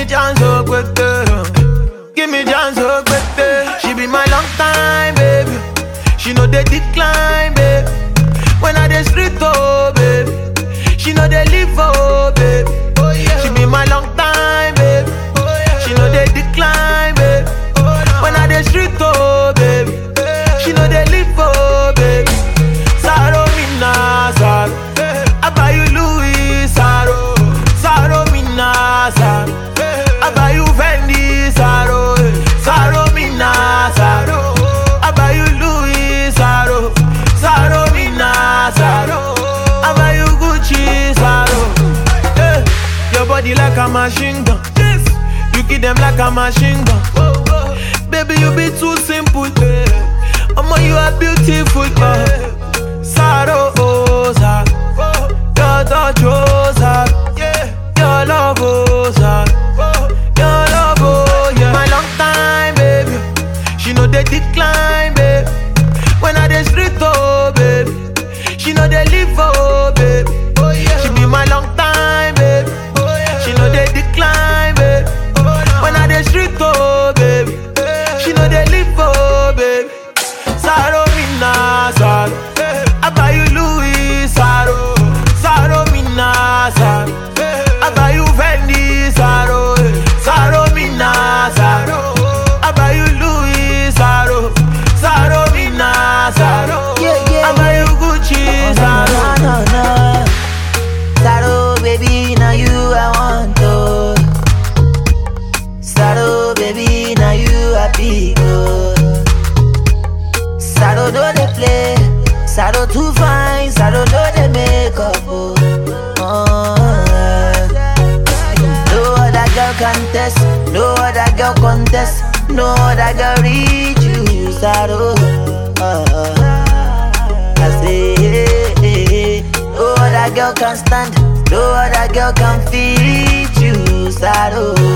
me chance, oh, quick, give me chance, oh, quick. She be my long time, baby. She know they decline, baby. When I dey street, oh, baby. She know they live, oh, baby. She be my long time, baby. She know they decline, baby. When I dey street, oh, baby. She know they live, oh, baby. Saro mina, saro. I buy you Louis, saro. Saro mina, saro. I buy you Fendi, saro. Saro mina, saro. I buy you Louis, saro. Saro mina, saro. I buy you Gucci, saro. Your body like a machine gun. You keep them like a machine gun. Baby, you be too simple. Mama, you are beautiful. Saro, oh, saro. Your touch, oh, saro. Your love, oh, saro. Your love, oh, yeah. My long time, baby. She know they decline, baby. When I dey street, oh, baby. She know they live, oh, baby. She be my long time, baby. She know they decline, baby. When I dey street, oh, baby. She know they live, oh, baby. Saro mina, saro. I buy you Louis, saro. Saro mina, saro. I buy you Fendi, saro. Saro mina, saro. I buy you Louis, saro. Saro mina, saro. I buy you Gucci, saro. No. Saro, baby, now you I want to. Saro, baby, now you happy good. Saro, don't they play? Saro too fine, Saro don't they make up, oh. No other girl can test, no other girl contest, no other girl reach you, Saro. I say, no other girl can stand, no other girl can feed you, Saro.